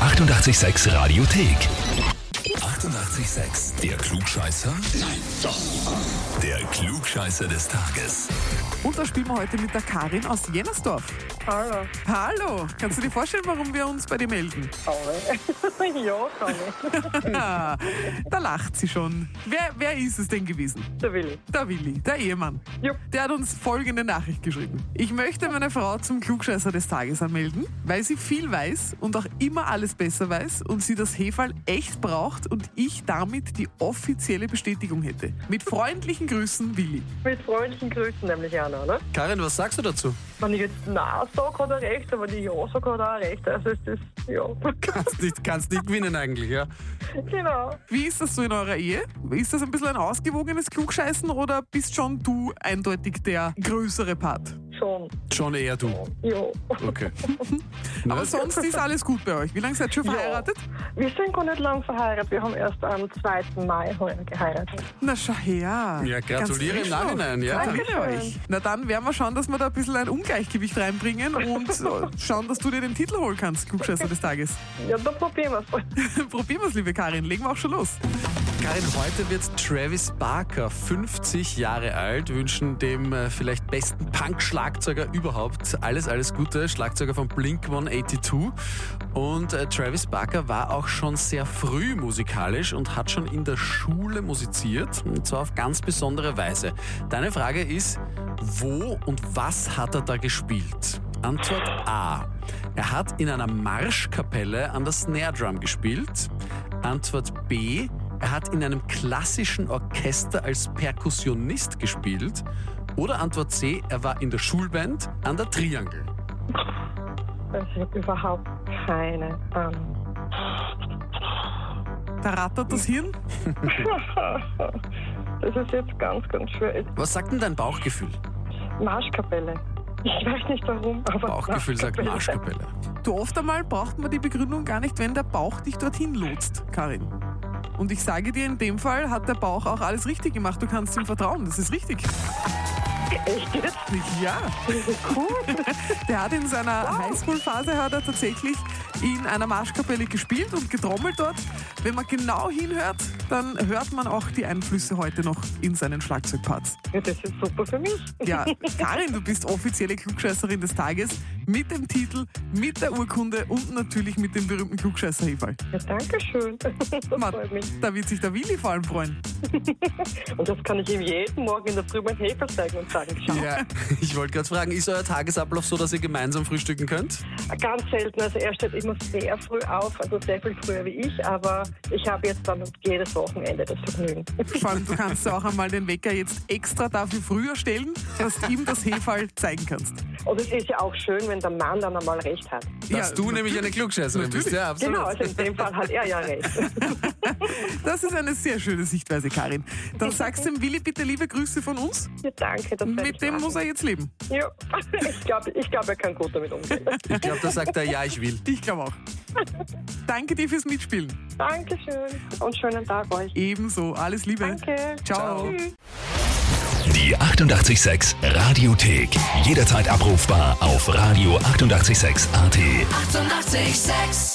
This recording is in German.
886 Radiothek. 88,6. Der Klugscheißer? Nein, doch. Der Klugscheißer des Tages. Und da spielen wir heute mit der Karin aus Jennersdorf. Hallo. Hallo, kannst du dir vorstellen, warum wir uns bei dir melden? Ja, kann ich. Da lacht sie schon. Wer ist es denn gewesen? Der Willi. Der Willi, der Ehemann. Jupp. Der hat uns folgende Nachricht geschrieben. Ich möchte meine Frau zum Klugscheißer des Tages anmelden, weil sie viel weiß und auch immer alles besser weiß und sie das Heferl echt braucht und ich damit die offizielle Bestätigung hätte. Mit freundlichen Grüßen, Willi. Mit freundlichen Grüßen nämlich auch noch, ne? Karin, was sagst du dazu? Wenn ich jetzt Nein sage, hat er recht, aber wenn ich Ja sage, hat er auch recht. Also ist das, ja. Kannst nicht gewinnen eigentlich, ja? Genau. Wie ist das so in eurer Ehe? Ist das ein bisschen ein ausgewogenes Klugscheißen oder bist schon du eindeutig der größere Part? Schon. Schon eher du. Ja. Okay. Aber sonst ist alles gut bei euch. Wie lange seid ihr schon verheiratet? Wir sind gar nicht lang verheiratet. Wir haben erst am 2. Mai heuer geheiratet. Na, schau her. Ja, gratuliere Ganz im frisch noch. Nachhinein, ja. Gratuliere euch. Na dann werden wir schauen, dass wir da ein bisschen ein Ungleichgewicht reinbringen und schauen, dass du dir den Titel holen kannst, Klugscheißer des Tages. Ja, dann probieren wir es. Probieren wir es, liebe Karin. Legen wir auch schon los. Karin, heute wird Travis Barker 50 Jahre alt, wünschen dem vielleicht besten Punk-Schlagzeuger überhaupt alles Gute, Schlagzeuger von Blink-182. Und Travis Barker war auch schon sehr früh musikalisch und hat schon in der Schule musiziert, und zwar auf ganz besondere Weise. Deine Frage ist, wo und was hat er da gespielt? Antwort A. Er hat in einer Marschkapelle an der Snare Drum gespielt. Antwort B. Er hat in einem klassischen Orchester als Perkussionist gespielt. Oder Antwort C. Er war in der Schulband an der Triangel. Ich habe überhaupt keine Ahnung. Da rattert das Hirn. Das ist jetzt ganz schwer. Was sagt denn dein Bauchgefühl? Marschkapelle. Ich weiß nicht warum, aber Bauchgefühl sagt Marschkapelle. Du, oft einmal braucht man die Begründung gar nicht, wenn der Bauch dich dorthin lotst, Karin. Und ich sage dir, in dem Fall hat der Bauch auch alles richtig gemacht. Du kannst ihm vertrauen, das ist richtig. Echt jetzt? Ja. Cool. Der hat in seiner Highschool-Phase hat er tatsächlich in einer Marschkapelle gespielt und getrommelt dort. Wenn man genau hinhört, dann hört man auch die Einflüsse heute noch in seinen Schlagzeugparts. Ja, das ist super für mich. Ja, Karin, du bist offizielle Klugscheißerin des Tages mit dem Titel, mit der Urkunde und natürlich mit dem berühmten Klugscheißer-Heferl. Ja, danke schön. Das freut mich. Da wird sich der Willi vor allem freuen. Und das kann ich ihm jeden Morgen in der Früh mein Heferl zeigen und sagen, schau. Ja, ich wollte gerade fragen, ist euer Tagesablauf so, dass ihr gemeinsam frühstücken könnt? Ganz selten, also er steht immer sehr früh auf, also sehr viel früher wie ich, aber ich habe jetzt dann jedes Wochenende das Vergnügen. Vor allem, du kannst ja auch einmal den Wecker jetzt extra dafür früher stellen, dass du ihm das Heferl zeigen kannst. Und es ist ja auch schön, wenn der Mann dann einmal recht hat. Dass du nämlich eine Klugscheißerin bist, ja, absolut. Genau, also in dem Fall hat er ja recht. Das ist eine sehr schöne Sichtweise, Karin. Dann sagst du dem Willi bitte liebe Grüße von uns. Ja, danke, das werde Mit ich dem machen. muss er jetzt leben. Ja, ich glaube, er kann gut damit umgehen. Ich glaube, da sagt er, ja, ich will. Ich glaube auch. Danke dir fürs Mitspielen. Dankeschön und schönen Tag euch. Ebenso. Alles Liebe. Danke. Ciao. Tschüss. Die 88,6 Radiothek. Jederzeit abrufbar auf radio886.at. 88,6. Eighty-eight, sex.